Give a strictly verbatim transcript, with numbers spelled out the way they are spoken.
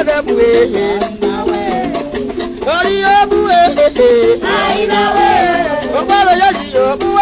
de bué. Ori obu eh eh. Ai na we. Ogbalo yo ji obu.